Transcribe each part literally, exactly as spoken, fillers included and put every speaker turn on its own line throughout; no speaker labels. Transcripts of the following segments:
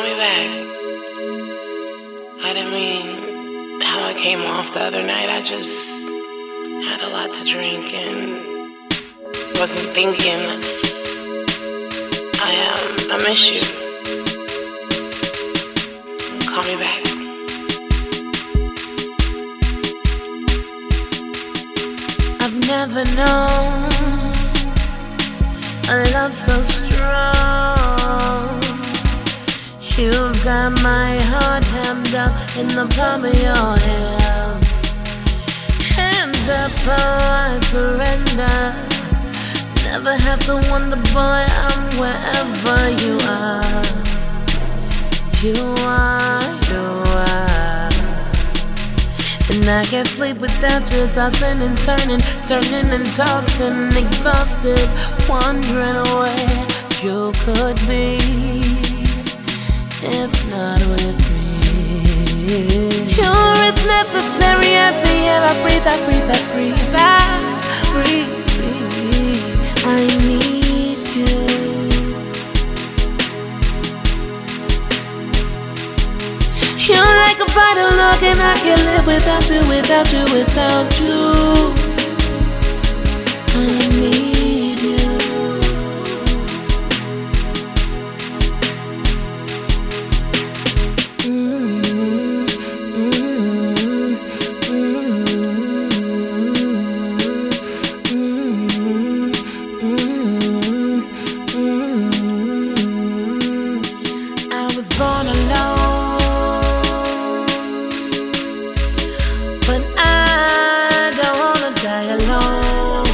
me back. I didn't mean how I came off the other night. I just had a lot to drink and wasn't thinking. I um, I miss you. Call me back. I've never known a love so strong. You've got my heart hemmed up in the palm of your hands. Hands up, oh, I surrender. Never have to wonder, boy, I'm wherever you are. You are, you are. And I can't sleep without you, tossing and turning, turning and tossing, exhausted, wondering where you could be if not with me. You're as necessary as the air I breathe, I breathe, I breathe, I breathe. I need you. You're like a vital log and I can't live without you, without you, without you. I need you. Mm-hmm. Mm-hmm. Mm-hmm. Mm-hmm. I was born alone, but I don't wanna die alone.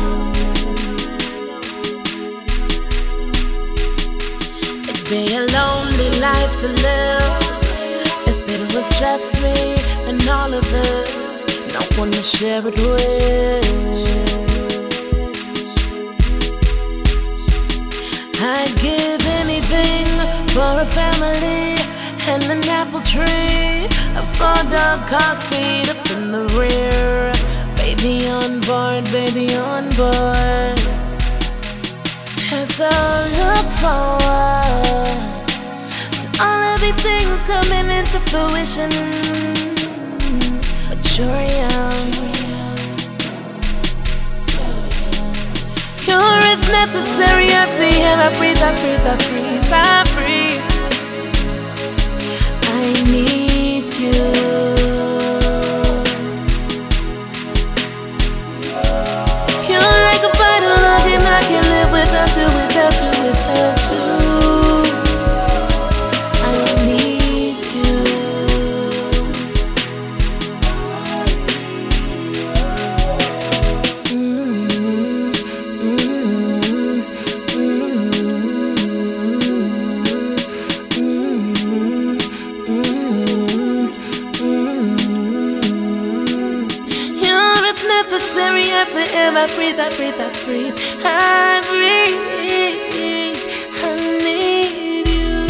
It'd be a lonely life to live if it was just me and all of us, no one to share it with. I'd give anything for a family and an apple tree, a four-dog car seat up in the rear. Baby on board, baby on board. And so look forward to all of these things coming into fruition. But you're young. You're as necessary as the air I breathe, I breathe, I breathe, I breathe. I need you. You're like a vital log and I can't live without you, without you, without you. I need you. Mm-hmm. Mm-hmm. Mm-hmm. You're as necessary as the air I breathe, I breathe, I breathe, I breathe. I need you.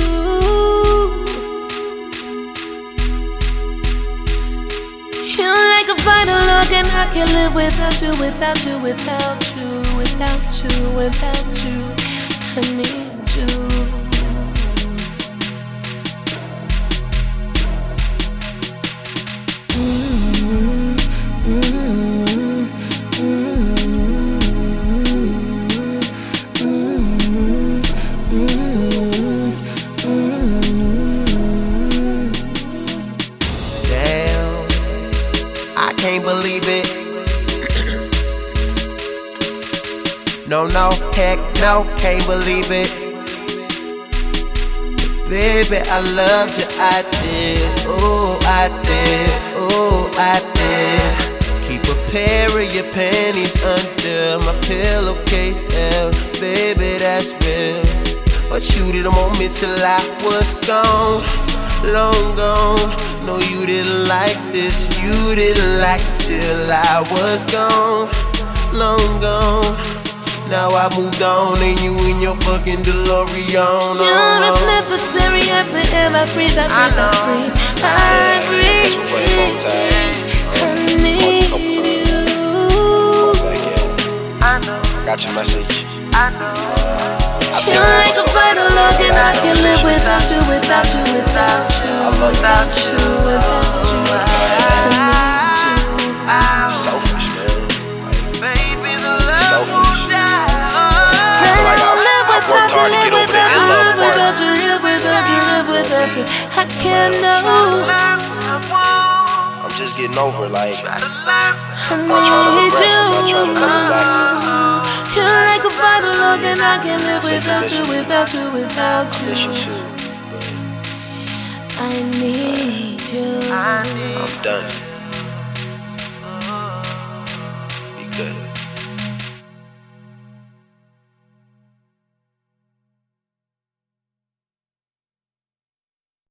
You're like a vital log and I can't live without you, without you, without you, without you, without you. I need you. Mm-hmm. Mm-hmm. Mm-hmm. Mm-hmm. Mm-hmm.
Damn, I can't believe it. No, no, heck no, can't believe it. Baby, I loved you, I did. Oh, I did. Oh, I did. Keep a pair of your panties under my pillowcase, yeah. Baby, that's real. But you didn't want me till I was gone, long gone. No, you didn't like this, you didn't like it till I was gone, long gone. Now I moved on and you in your fucking DeLorean.
You're as necessary as the air I breathe, I breathe, I breathe, I breathe. I need you.
I know. Got your message.
I know. You're like a vital log and I I can't live without you, without you, without you, without you, without you.
Selfish, man.
Baby, the love
Selfish.
won't die.
I feel like I, I worked hard to get over that in love part.
Without you, live without you, live without you. I can't know.
I'm just getting over like
I
I'm not trying to
need
regress. I'm not
you.
trying to come back to
You're like a vital look, and I can't live without you, without you, without
I miss you
you.
too. But
I need you.
I'm done.